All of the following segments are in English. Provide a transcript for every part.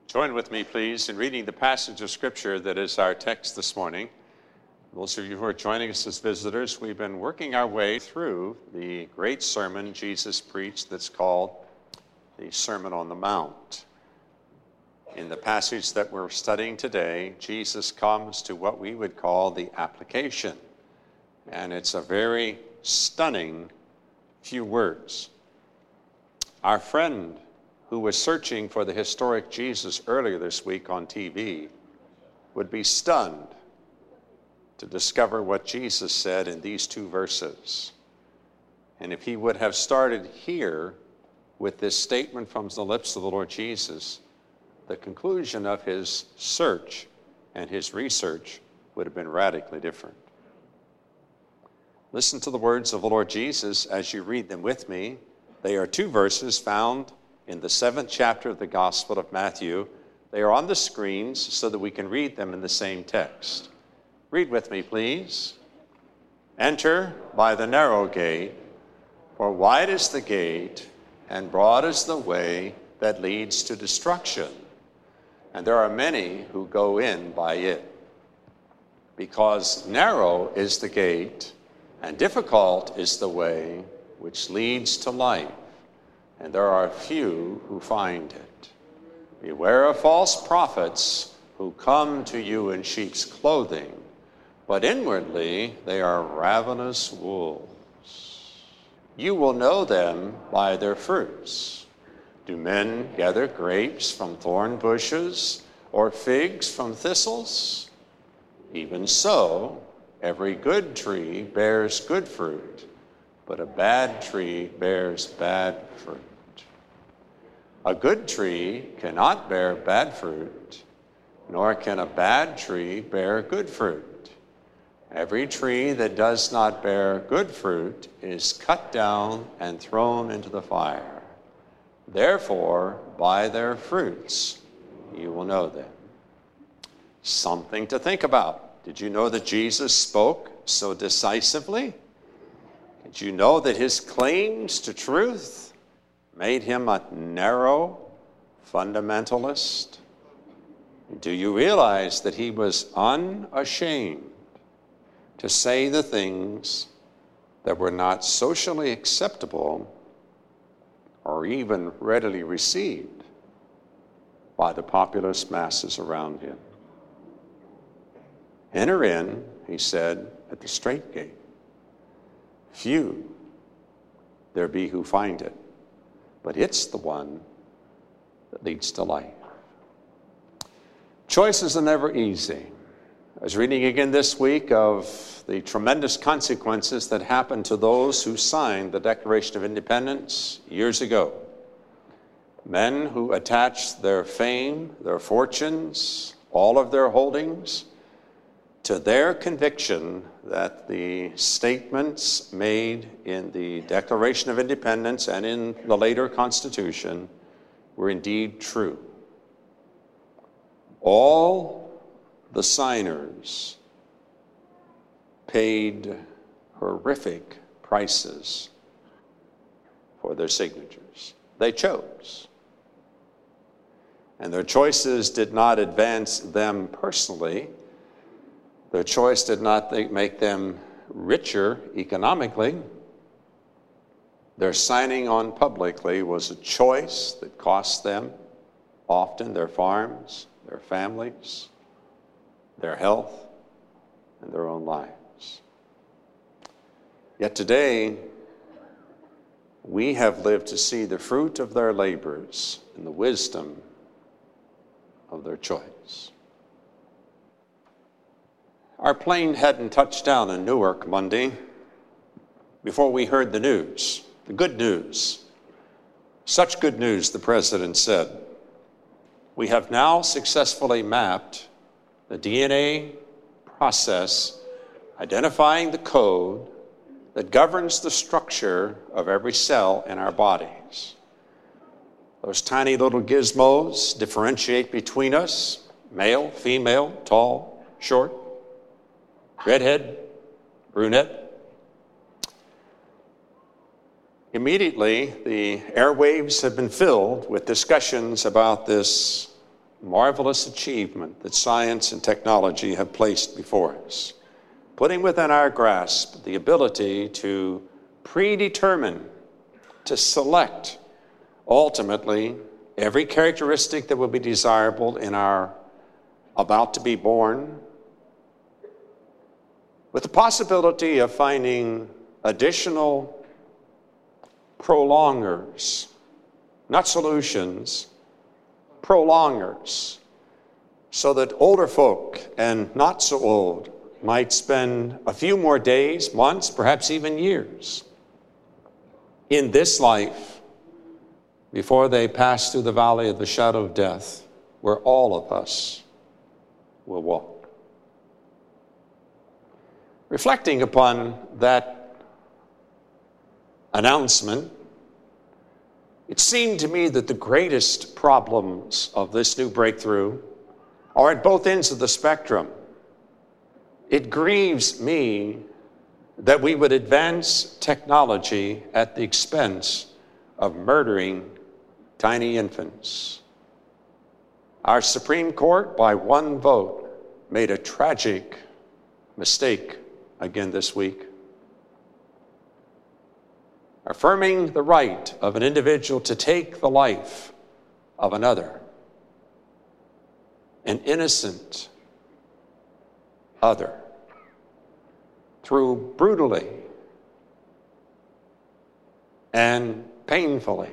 Join with me, please, in reading the passage of Scripture that is our text this morning. Those of you who are joining us as visitors, we've been working our way through the great sermon Jesus preached that's called the Sermon on the Mount. In the passage that we're studying today, Jesus comes to what we would call the application. And it's a very stunning few words. Our friend who was searching for the historic Jesus earlier this week on TV would be stunned to discover what Jesus said in these two verses. And if he would have started here with this statement from the lips of the Lord Jesus, the conclusion of his search and his research would have been radically different. Listen to the words of the Lord Jesus as you read them with me. They are two verses found in the 7th chapter of the Gospel of Matthew. They are on the screens so that we can read them in the same text. Read with me, please. Enter by the narrow gate, for wide is the gate, and broad is the way that leads to destruction, and there are many who go in by it. Because narrow is the gate, and difficult is the way which leads to life, and there are few who find it. Beware of false prophets who come to you in sheep's clothing, but inwardly they are ravenous wolves. You will know them by their fruits. Do men gather grapes from thorn bushes or figs from thistles? Even so, every good tree bears good fruit, but a bad tree bears bad fruit. A good tree cannot bear bad fruit, nor can a bad tree bear good fruit. Every tree that does not bear good fruit is cut down and thrown into the fire. Therefore, by their fruits you will know them. Something to think about. Did you know that Jesus spoke so decisively? Did you know that his claims to truth made him a narrow fundamentalist? Do you realize that he was unashamed to say the things that were not socially acceptable or even readily received by the populous masses around him? Enter in, he said, at the strait gate. Few there be who find it, but it's the one that leads to life. Choices are never easy. I was reading again this week of the tremendous consequences that happened to those who signed the Declaration of Independence years ago. Men who attached their fame, their fortunes, all of their holdings to their conviction that the statements made in the Declaration of Independence and in the later Constitution were indeed true. All the signers paid horrific prices for their signatures. They chose. And their choices did not advance them personally. Their choice did not make them richer economically. Their signing on publicly was a choice that cost them often their farms, their families, their health, and their own lives. Yet today, we have lived to see the fruit of their labors and the wisdom of their choice. Our plane hadn't touched down in Newark Monday before we heard the news, the good news. Such good news, the president said. We have now successfully mapped the DNA process identifying the code that governs the structure of every cell in our bodies. Those tiny little gizmos differentiate between us, male, female, tall, short, redhead, brunette. Immediately, the airwaves have been filled with discussions about this marvelous achievement that science and technology have placed before us, putting within our grasp the ability to predetermine, to select, ultimately, every characteristic that will be desirable in our about to be born, with the possibility of finding additional prolongers, not solutions, prolongers, so that older folk and not so old might spend a few more days, months, perhaps even years in this life before they pass through the valley of the shadow of death, where all of us will walk. Reflecting upon that announcement, it seemed to me that the greatest problems of this new breakthrough are at both ends of the spectrum. It grieves me that we would advance technology at the expense of murdering tiny infants. Our Supreme Court, by one vote, made a tragic mistake again this week, affirming the right of an individual to take the life of another, an innocent other, through brutally and painfully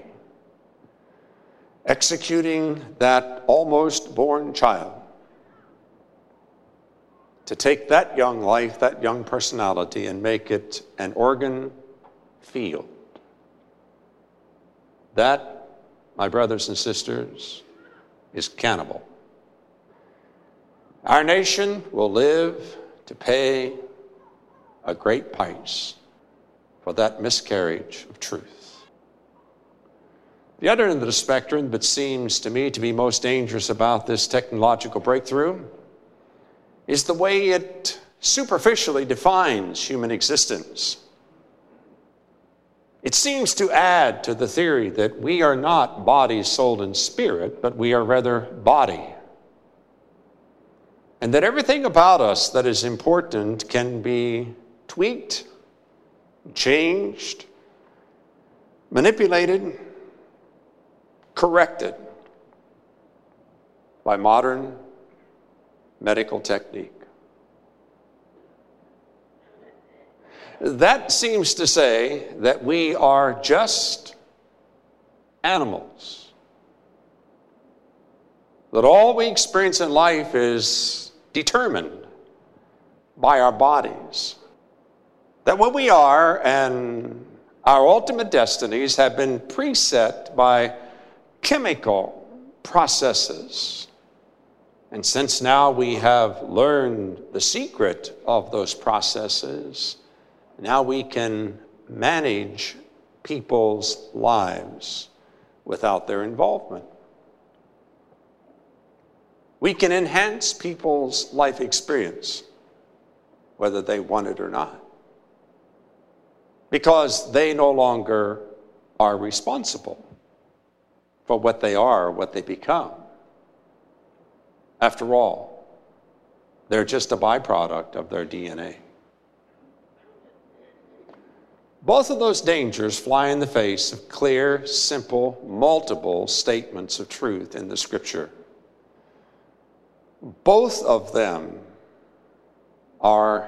executing that almost born child, to take that young life, that young personality, and make it an organ field. That, my brothers and sisters, is cannibal. Our nation will live to pay a great price for that miscarriage of truth. The other end of the spectrum that seems to me to be most dangerous about this technological breakthrough is the way it superficially defines human existence. It seems to add to the theory that we are not body, soul, and spirit, but we are rather body. And that everything about us that is important can be tweaked, changed, manipulated, corrected by modern medical technique. That seems to say that we are just animals. That all we experience in life is determined by our bodies. That what we are and our ultimate destinies have been preset by chemical processes. And since now we have learned the secret of those processes, now we can manage people's lives without their involvement. We can enhance people's life experience, whether they want it or not, because they no longer are responsible for what they are, what they become. After all, they're just a byproduct of their DNA. Both of those dangers fly in the face of clear, simple, multiple statements of truth in the Scripture. Both of them are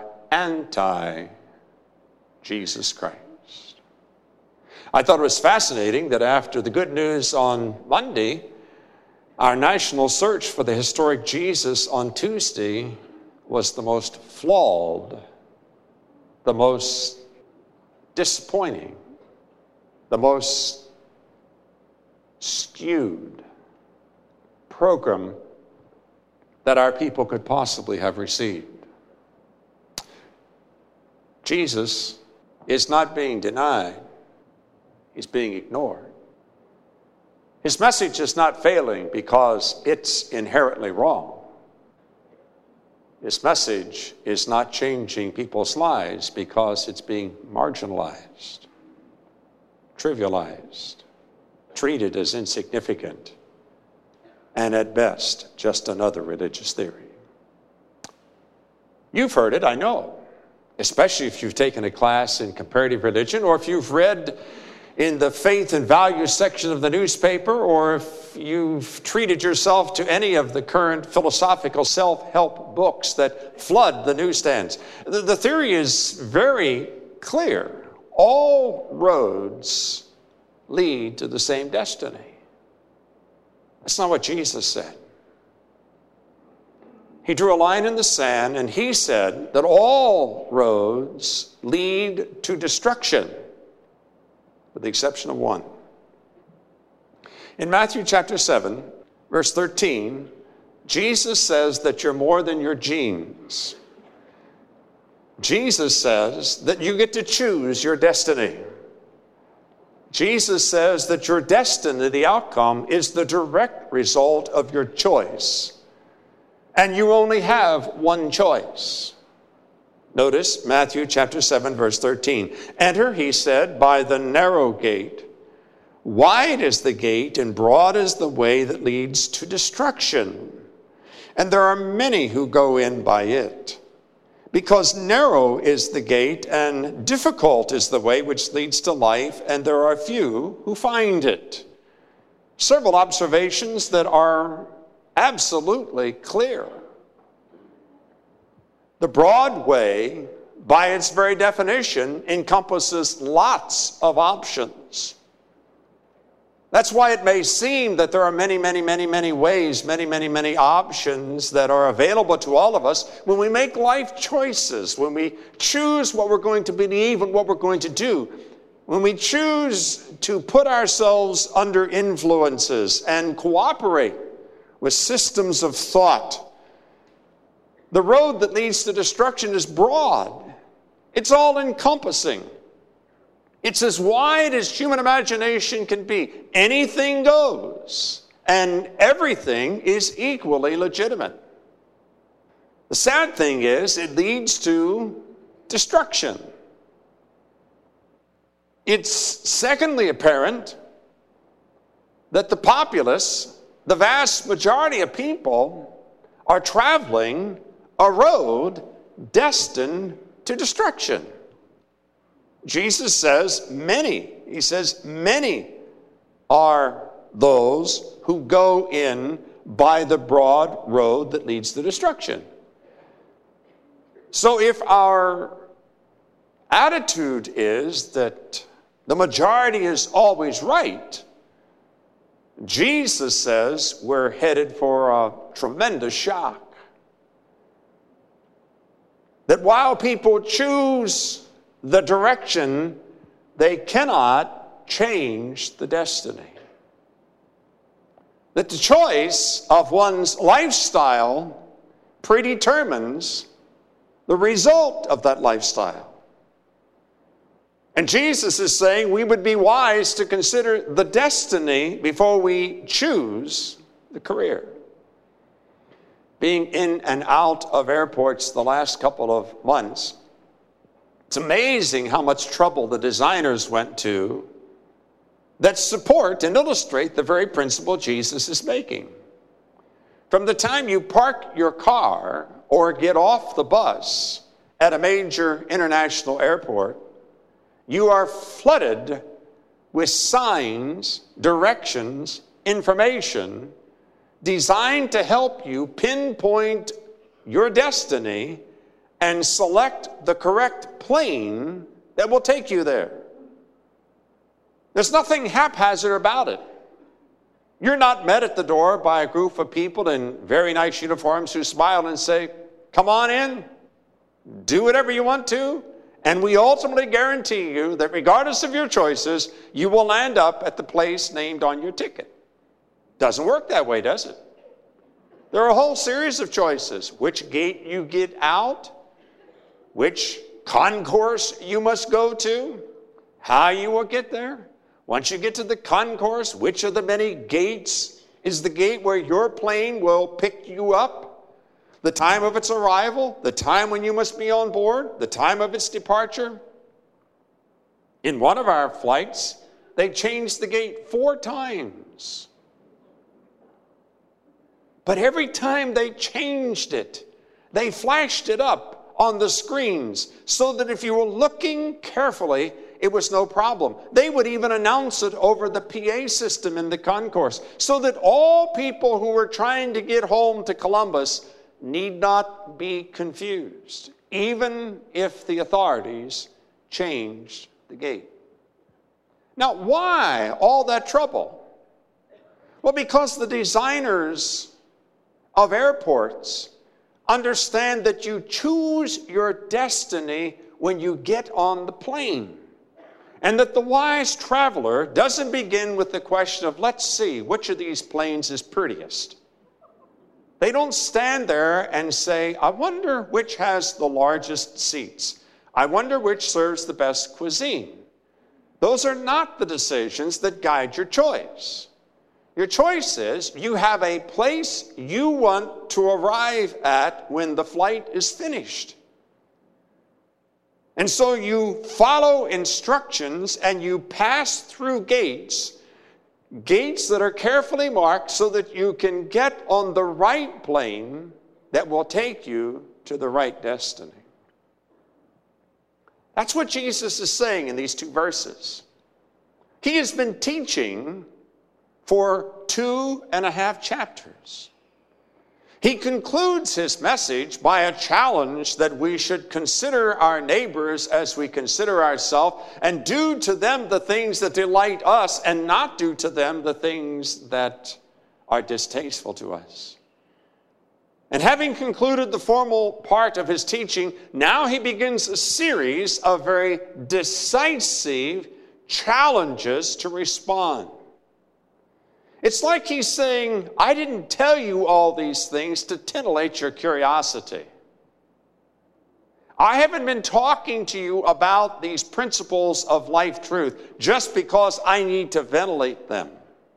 anti-Jesus Christ. I thought it was fascinating that after the good news on Monday, our national search for the historic Jesus on Tuesday was the most flawed, the most disappointing, the most skewed program that our people could possibly have received. Jesus is not being denied. He's being ignored. His message is not failing because it's inherently wrong. His message is not changing people's lives because it's being marginalized, trivialized, treated as insignificant, and at best, just another religious theory. You've heard it, I know, especially if you've taken a class in comparative religion, or if you've read in the faith and values section of the newspaper, or if you've treated yourself to any of the current philosophical self-help books that flood the newsstands. The theory is very clear. All roads lead to the same destiny. That's not what Jesus said. He drew a line in the sand, and he said that all roads lead to destruction, with the exception of one. In Matthew chapter 7, verse 13, Jesus says that you're more than your genes. Jesus says that you get to choose your destiny. Jesus says that your destiny, the outcome, is the direct result of your choice. And you only have one choice. Notice Matthew chapter 7, verse 13. Enter, he said, by the narrow gate. Wide is the gate and broad is the way that leads to destruction. And there are many who go in by it. Because narrow is the gate and difficult is the way which leads to life, and there are few who find it. Several observations that are absolutely clear. The broad way, by its very definition, encompasses lots of options. That's why it may seem that there are many ways, many options that are available to all of us when we make life choices, when we choose what we're going to believe and what we're going to do, when we choose to put ourselves under influences and cooperate with systems of thought. The road that leads to destruction is broad. It's all-encompassing. It's as wide as human imagination can be. Anything goes, and everything is equally legitimate. The sad thing is, it leads to destruction. It's secondly apparent that the populace, the vast majority of people, are traveling a road destined to destruction. Jesus says many. He says many are those who go in by the broad road that leads to destruction. So if our attitude is that the majority is always right, Jesus says we're headed for a tremendous shock. That while people choose the direction, they cannot change the destiny. That the choice of one's lifestyle predetermines the result of that lifestyle. And Jesus is saying we would be wise to consider the destiny before we choose the career. Being in and out of airports the last couple of months, it's amazing how much trouble the designers went to that support and illustrate the very principle Jesus is making. From the time you park your car or get off the bus at a major international airport, you are flooded with signs, directions, information designed to help you pinpoint your destiny and select the correct plane that will take you there. There's nothing haphazard about it. You're not met at the door by a group of people in very nice uniforms who smile and say, "Come on in, do whatever you want to, and we ultimately guarantee you that regardless of your choices, you will land up at the place named on your ticket." Doesn't work that way, does it? There are a whole series of choices. Which gate you get out, which concourse you must go to, how you will get there. Once you get to the concourse, which of the many gates is the gate where your plane will pick you up, the time of its arrival, the time when you must be on board, the time of its departure. In one of our flights, they changed the gate 4 times. But every time they changed it, they flashed it up on the screens so that if you were looking carefully, it was no problem. They would even announce it over the PA system in the concourse so that all people who were trying to get home to Columbus need not be confused, even if the authorities changed the gate. Now, why all that trouble? Well, because the designers of airports understand that you choose your destiny when you get on the plane. And that the wise traveler doesn't begin with the question of, let's see, which of these planes is prettiest. They don't stand there and say, I wonder which has the largest seats. I wonder which serves the best cuisine. Those are not the decisions that guide your choice. Your choice is you have a place you want to arrive at when the flight is finished. And so you follow instructions and you pass through gates that are carefully marked so that you can get on the right plane that will take you to the right destiny. That's what Jesus is saying in these two verses. He has been teaching for 2.5 chapters. He concludes his message by a challenge that we should consider our neighbors as we consider ourselves and do to them the things that delight us and not do to them the things that are distasteful to us. And having concluded the formal part of his teaching, now he begins a series of very decisive challenges to respond. It's like he's saying, I didn't tell you all these things to titillate your curiosity. I haven't been talking to you about these principles of life truth just because I need to ventilate them.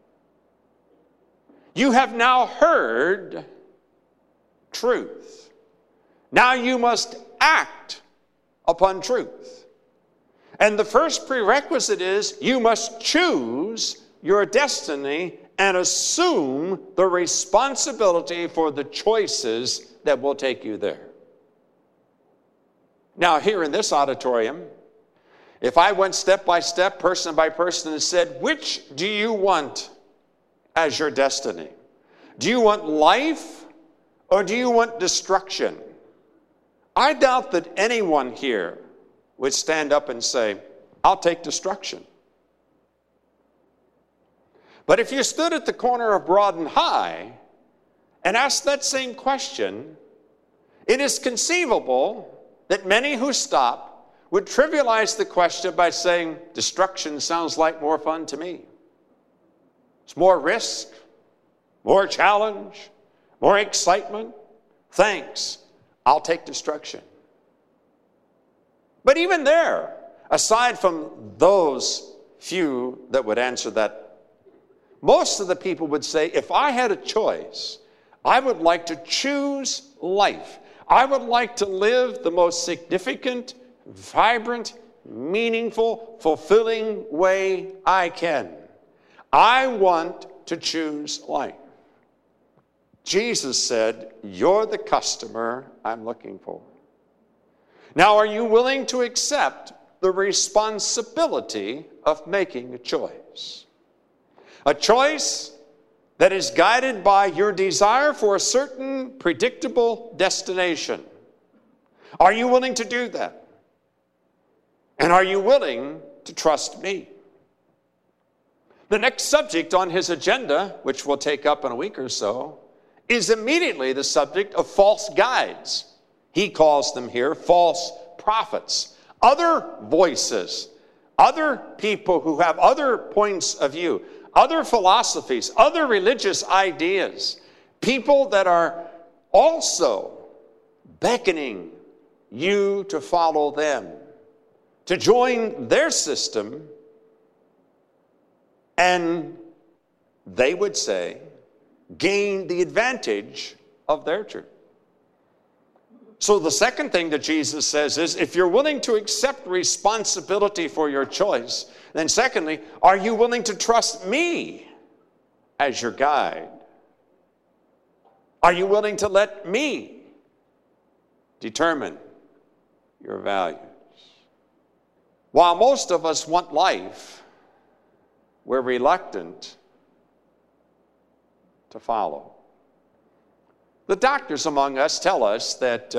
You have now heard truth. Now you must act upon truth. And the first prerequisite is you must choose your destiny and assume the responsibility for the choices that will take you there. Now, here in this auditorium, if I went step by step, person by person, and said, which do you want as your destiny? Do you want life or do you want destruction? I doubt that anyone here would stand up and say, I'll take destruction. But if you stood at the corner of Broad and High and asked that same question, it is conceivable that many who stop would trivialize the question by saying, destruction sounds like more fun to me. It's more risk, more challenge, more excitement. Thanks, I'll take destruction. But even there, aside from those few that would answer that, most of the people would say, if I had a choice, I would like to choose life. I would like to live the most significant, vibrant, meaningful, fulfilling way I can. I want to choose life. Jesus said, you're the customer I'm looking for. Now, are you willing to accept the responsibility of making a choice? A choice that is guided by your desire for a certain predictable destination. Are you willing to do that? And are you willing to trust me? The next subject on his agenda, which we'll take up in a week or so, is immediately the subject of false guides. He calls them here false prophets. Other voices, other people who have other points of view, other philosophies, other religious ideas, people that are also beckoning you to follow them, to join their system, and they would say, gain the advantage of their truth. So the second thing that Jesus says is, if you're willing to accept responsibility for your choice, then secondly, are you willing to trust me as your guide? Are you willing to let me determine your values? While most of us want life, we're reluctant to follow. The doctors among us tell us that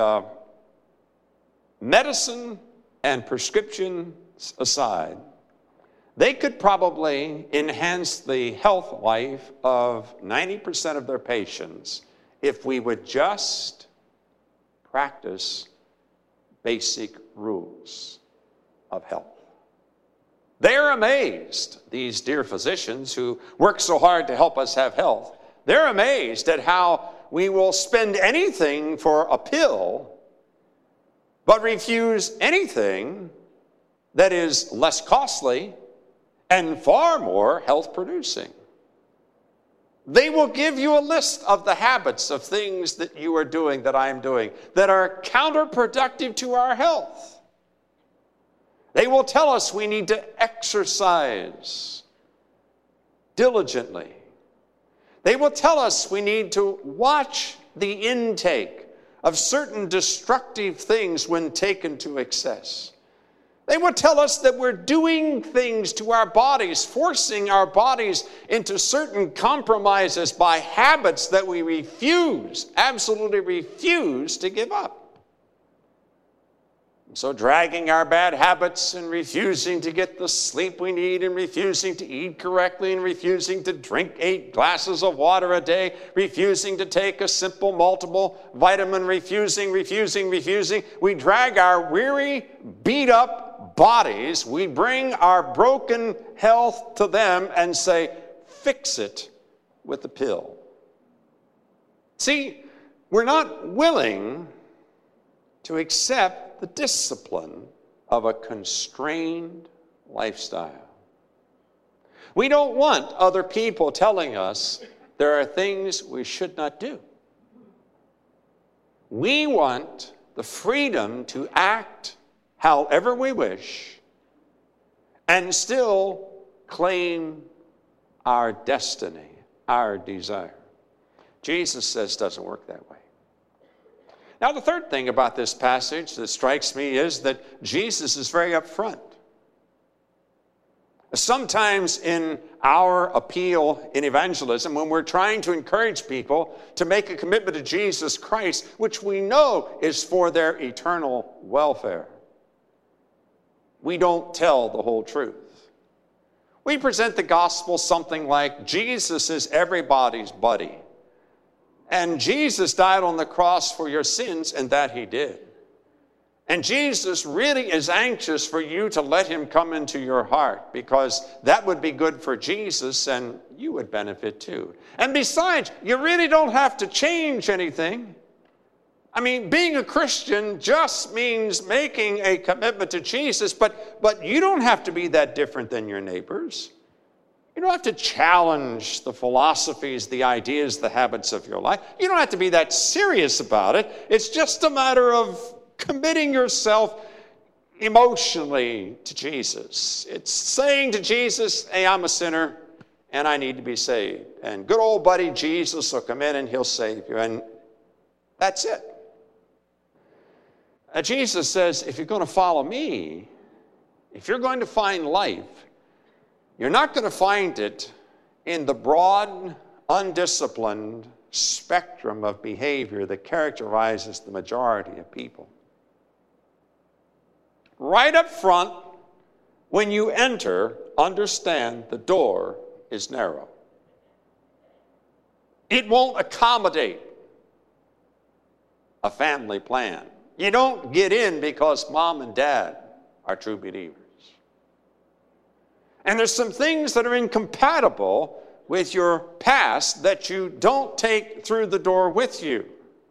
medicine and prescriptions aside, they could probably enhance the health life of 90% of their patients if we would just practice basic rules of health. They're amazed, these dear physicians who work so hard to help us have health. They're amazed at how we will spend anything for a pill, but refuse anything that is less costly and far more health-producing. They will give you a list of the habits of things that you are doing, that I am doing, that are counterproductive to our health. They will tell us we need to exercise diligently. They will tell us we need to watch the intake of certain destructive things when taken to excess. They will tell us that we're doing things to our bodies, forcing our bodies into certain compromises by habits that we refuse, absolutely refuse to give up. So dragging our bad habits and refusing to get the sleep we need and refusing to eat correctly and refusing to drink 8 glasses of water a day, refusing to take a simple multiple vitamin, refusing. We drag our weary, beat up bodies, we bring our broken health to them and say, fix it with a pill. See, we're not willing to accept the discipline of a constrained lifestyle. We don't want other people telling us there are things we should not do. We want the freedom to act however we wish and still claim our destiny, our desire. Jesus says it doesn't work that way. Now, the third thing about this passage that strikes me is that Jesus is very upfront. Sometimes in our appeal in evangelism, when we're trying to encourage people to make a commitment to Jesus Christ, which we know is for their eternal welfare, we don't tell the whole truth. We present the gospel something like, Jesus is everybody's buddy. And Jesus died on the cross for your sins, and that he did. And Jesus really is anxious for you to let him come into your heart, because that would be good for Jesus and you would benefit too. And besides, you really don't have to change anything. I mean, being a Christian just means making a commitment to Jesus, but you don't have to be that different than your neighbors. You don't have to challenge the philosophies, the ideas, the habits of your life. You don't have to be that serious about it. It's just a matter of committing yourself emotionally to Jesus. It's saying to Jesus, hey, I'm a sinner and I need to be saved. And good old buddy Jesus will come in and he'll save you. And that's it. Jesus says, if you're going to follow me, if you're going to find life, you're not going to find it in the broad, undisciplined spectrum of behavior that characterizes the majority of people. Right up front, when you enter, understand the door is narrow. It won't accommodate a family plan. You don't get in because mom and dad are true believers. And there's some things that are incompatible with your past that you don't take through the door with you.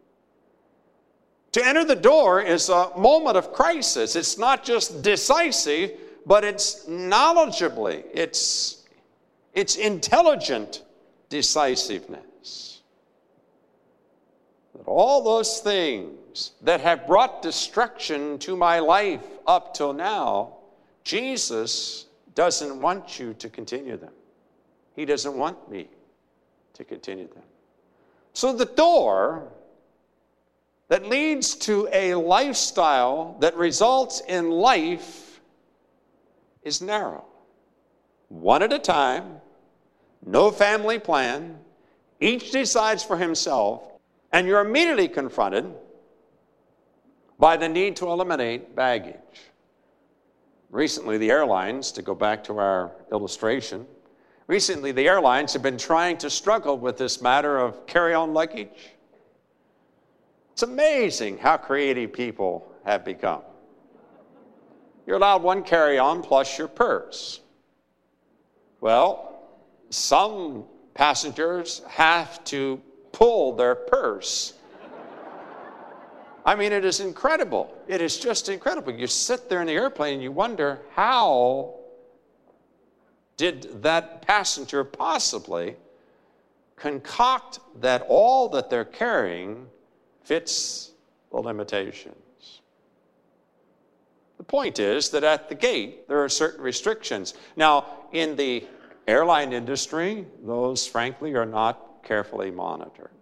To enter the door is a moment of crisis. It's not just decisive, but it's knowledgeably, it's intelligent decisiveness. That all those things that have brought destruction to my life up till now, Jesus doesn't want you to continue them. He doesn't want me to continue them. So the door that leads to a lifestyle that results in life is narrow. One at a time, no family plan, each decides for himself, and you're immediately confronted by the need to eliminate baggage. Recently, the airlines, to go back to our illustration, recently the airlines have been trying to struggle with this matter of carry-on luggage. It's amazing how creative people have become. You're allowed one carry-on plus your purse. Well, some passengers have to pull their purse. I mean, it is incredible. It is just incredible. You sit there in the airplane and you wonder, how did that passenger possibly concoct that all that they're carrying fits the limitations? The point is that at the gate, there are certain restrictions. Now, in the airline industry, those, frankly, are not carefully monitored.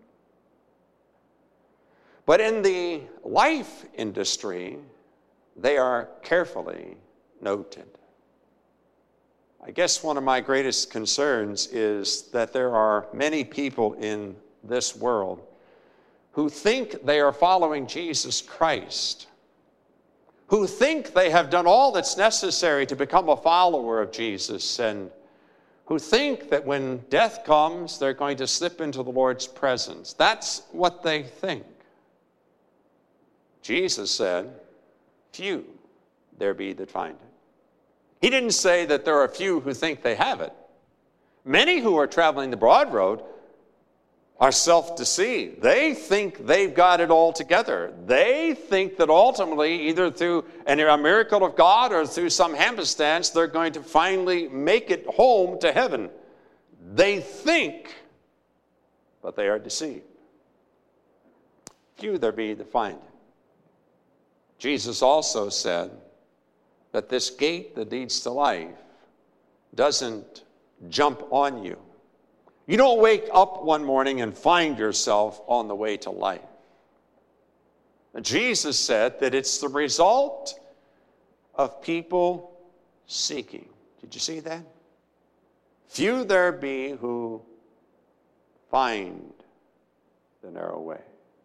But in the life industry, they are carefully noted. I guess one of my greatest concerns is that there are many people in this world who think they are following Jesus Christ, who think they have done all that's necessary to become a follower of Jesus, and who think that when death comes, they're going to slip into the Lord's presence. That's what they think. Jesus said, few there be that find it. He didn't say that there are few who think they have it. Many who are traveling the broad road are self-deceived. They think they've got it all together. They think that ultimately, either through a miracle of God or through some happenstance, they're going to finally make it home to heaven. They think, but they are deceived. Few there be that find it. Jesus also said that this gate that leads to life doesn't jump on you. You don't wake up one morning and find yourself on the way to life. Jesus said that it's the result of people seeking. Did you see that? Few there be who find the narrow way.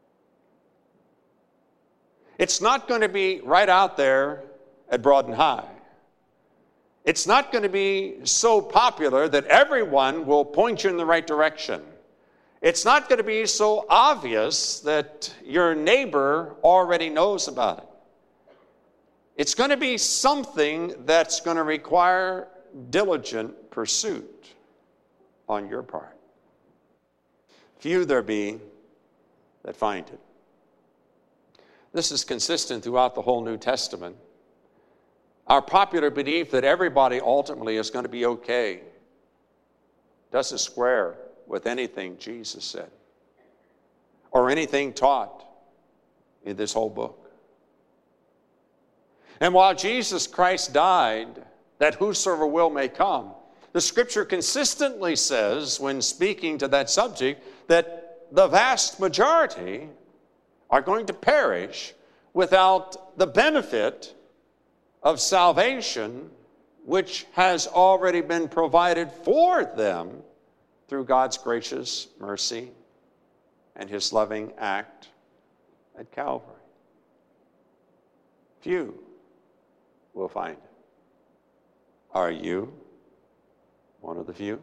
It's not going to be right out there at Broad and High. It's not going to be so popular that everyone will point you in the right direction. It's not going to be so obvious that your neighbor already knows about it. It's going to be something that's going to require diligent pursuit on your part. Few there be that find it. This is consistent throughout the whole New Testament. Our popular belief that everybody ultimately is going to be okay doesn't square with anything Jesus said or anything taught in this whole book. And while Jesus Christ died, that whosoever will may come, the Scripture consistently says, when speaking to that subject, that the vast majority are going to perish without the benefit of salvation, which has already been provided for them through God's gracious mercy and his loving act at Calvary. Few will find it. Are you one of the few?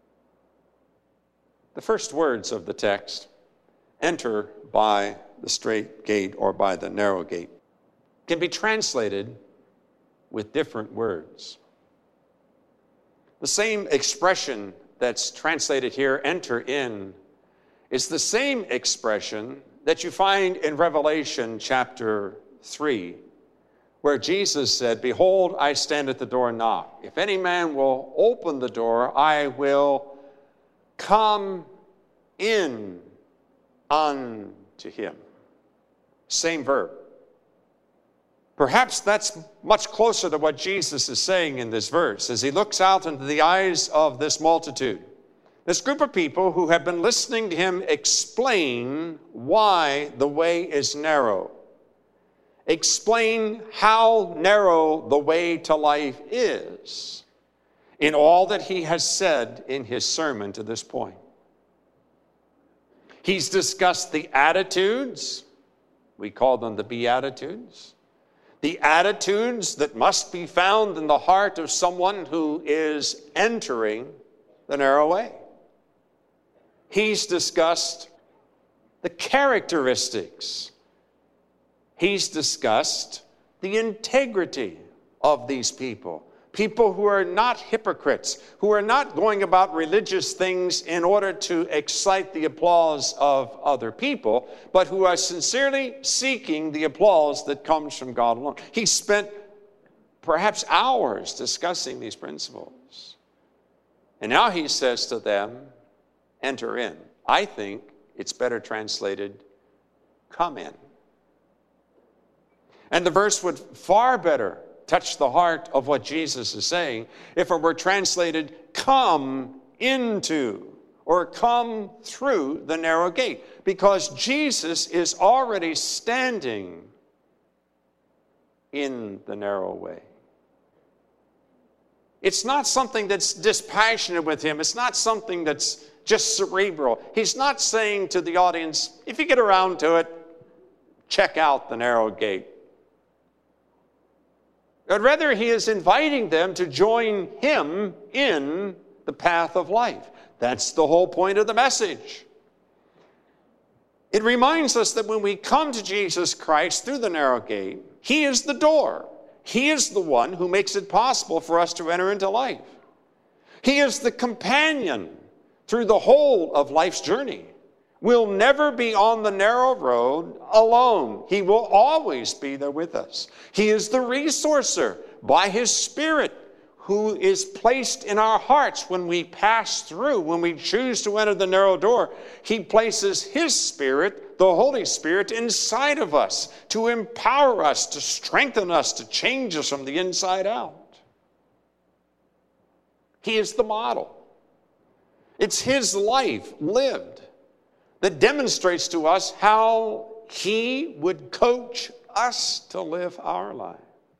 The first words of the text, enter by the straight gate or by the narrow gate, can be translated with different words. The same expression that's translated here, enter in, is the same expression that you find in Revelation chapter 3, where Jesus said, behold, I stand at the door and knock. If any man will open the door, I will come in unto him. Same verb. Perhaps that's much closer to what Jesus is saying in this verse as he looks out into the eyes of this multitude This group of people who have been listening to him explain why the way is narrow, explain how narrow the way to life is in all that he has said in his sermon to this point. He's discussed the attitudes, we call them the Beatitudes, the attitudes that must be found in the heart of someone who is entering the narrow way. He's discussed the characteristics. He's discussed the integrity of these people. People who are not hypocrites, who are not going about religious things in order to excite the applause of other people, but who are sincerely seeking the applause that comes from God alone. He spent perhaps hours discussing these principles. And now he says to them, enter in. I think it's better translated, come in. And the verse would far better touch the heart of what Jesus is saying if it were translated, come into, or come through the narrow gate. Because Jesus is already standing in the narrow way. It's not something that's dispassionate with him. It's not something that's just cerebral. He's not saying to the audience, if you get around to it, check out the narrow gate. But rather, he is inviting them to join him in the path of life. That's the whole point of the message. It reminds us that when we come to Jesus Christ through the narrow gate, he is the door. He is the one who makes it possible for us to enter into life. He is the companion through the whole of life's journey. We'll never be on the narrow road alone. He will always be there with us. He is the resourcer by his Spirit who is placed in our hearts when we pass through, when we choose to enter the narrow door. He places his Spirit, the Holy Spirit, inside of us to empower us, to strengthen us, to change us from the inside out. He is the model. It's his life lived that demonstrates to us how he would coach us to live our lives.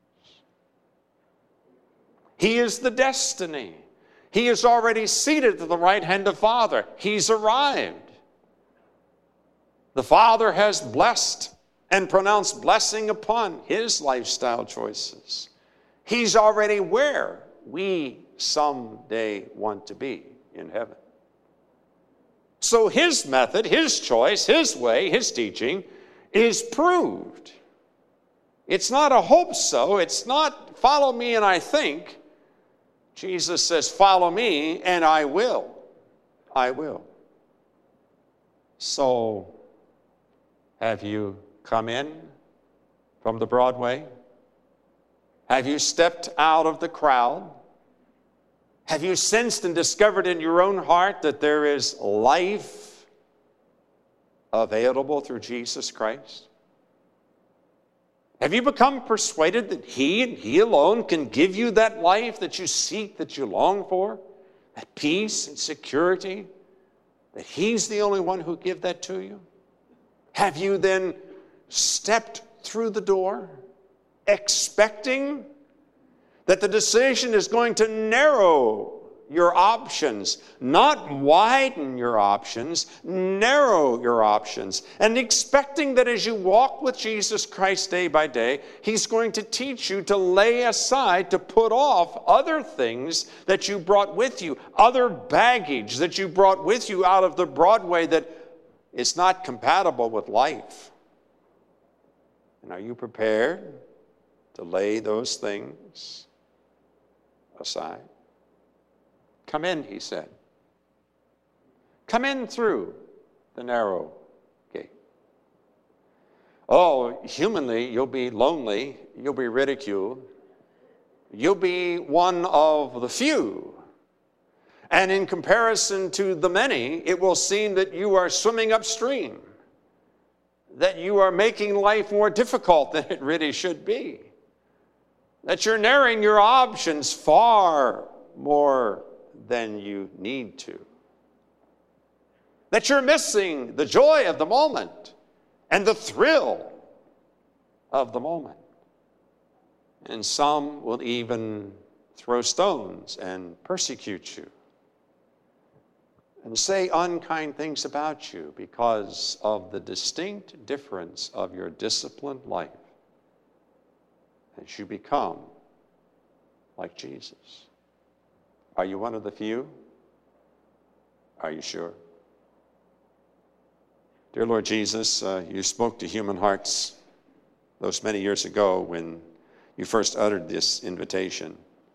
He is the destiny. He is already seated at the right hand of the Father. He's arrived. The Father has blessed and pronounced blessing upon his lifestyle choices. He's already where we someday want to be in heaven. So his method, his choice, his way, his teaching is proved. It's not a hope so. It's not follow me and I think. Jesus says, follow me and I will. I will. So have you come in from the Broadway? Have you stepped out of the crowd? Have you sensed and discovered in your own heart that there is life available through Jesus Christ? Have you become persuaded that he and he alone can give you that life that you seek, that you long for, that peace and security, that he's the only one who can give that to you? Have you then stepped through the door, expecting that the decision is going to narrow your options, not widen your options, narrow your options, and expecting that as you walk with Jesus Christ day by day, he's going to teach you to lay aside, to put off other things that you brought with you, other baggage that you brought with you out of the Broadway that is not compatible with life. And are you prepared to lay those things aside? Come in, he said. Come in through the narrow gate. Oh, humanly, you'll be lonely. You'll be ridiculed. You'll be one of the few. And in comparison to the many, it will seem that you are swimming upstream, that you are making life more difficult than it really should be, that you're narrowing your options far more than you need to. that you're missing the joy of the moment and the thrill of the moment. And some will even throw stones and persecute you and say unkind things about you because of the distinct difference of your disciplined life as you become like Jesus. Are you one of the few? Are you sure? Dear Lord Jesus, you spoke to human hearts those many years ago when you first uttered this invitation.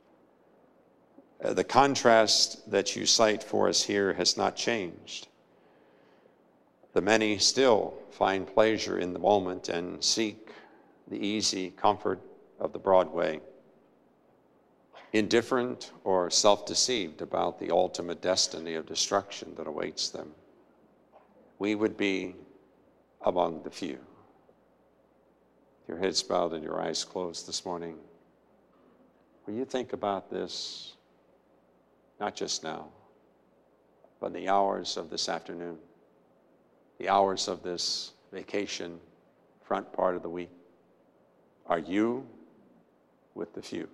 The contrast that you cite for us here has not changed. The many still find pleasure in the moment and seek the easy comfort of the broad way, indifferent or self-deceived about the ultimate destiny of destruction that awaits them. We would be among the few. Your heads bowed and your eyes closed this morning. Will you think about this, not just now, but in the hours of this afternoon, the hours of this vacation front part of the week? Are you with the few?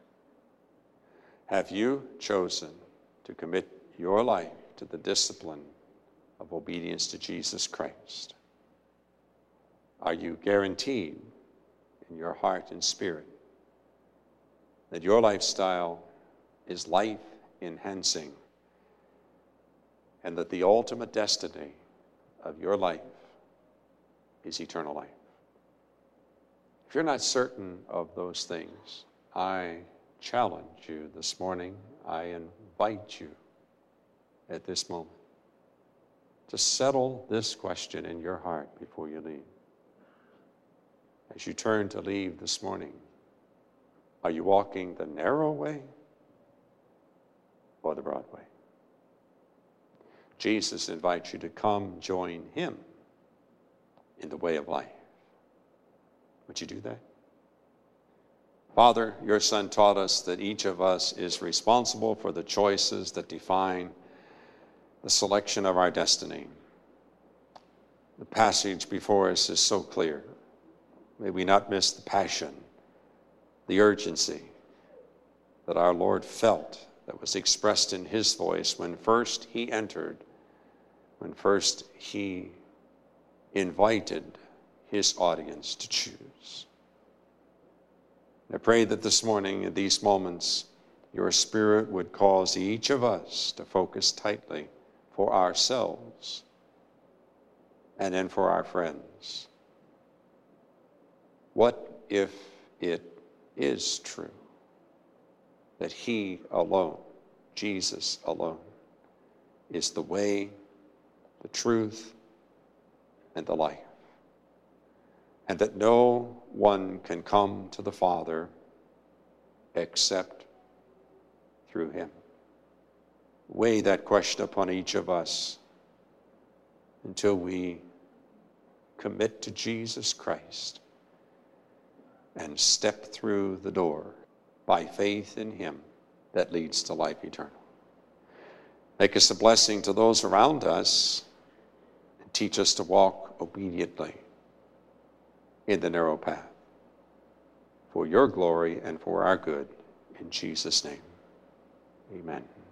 Have you chosen to commit your life to the discipline of obedience to Jesus Christ? Are you guaranteed in your heart and spirit that your lifestyle is life-enhancing and that the ultimate destiny of your life is eternal life? If you're not certain of those things, I challenge you this morning, I invite you at this moment to settle this question in your heart before you leave. As you turn to leave this morning, are you walking the narrow way or the broad way? Jesus invites you to come join him in the way of life. Would you do that? Father, your Son taught us that each of us is responsible for the choices that define the selection of our destiny. The passage before us is so clear. May we not miss the passion, the urgency that our Lord felt that was expressed in his voice when first he entered, when first he invited his audience to choose. I pray that this morning, in these moments, your Spirit would cause each of us to focus tightly for ourselves and then for our friends. What if it is true that he alone, Jesus alone, is the way, the truth, and the life, and that no one can come to the Father except through him? Weigh that question upon each of us until we commit to Jesus Christ and step through the door by faith in him that leads to life eternal. Make us a blessing to those around us and teach us to walk obediently in the narrow path for your glory and for our good. In Jesus' name, amen.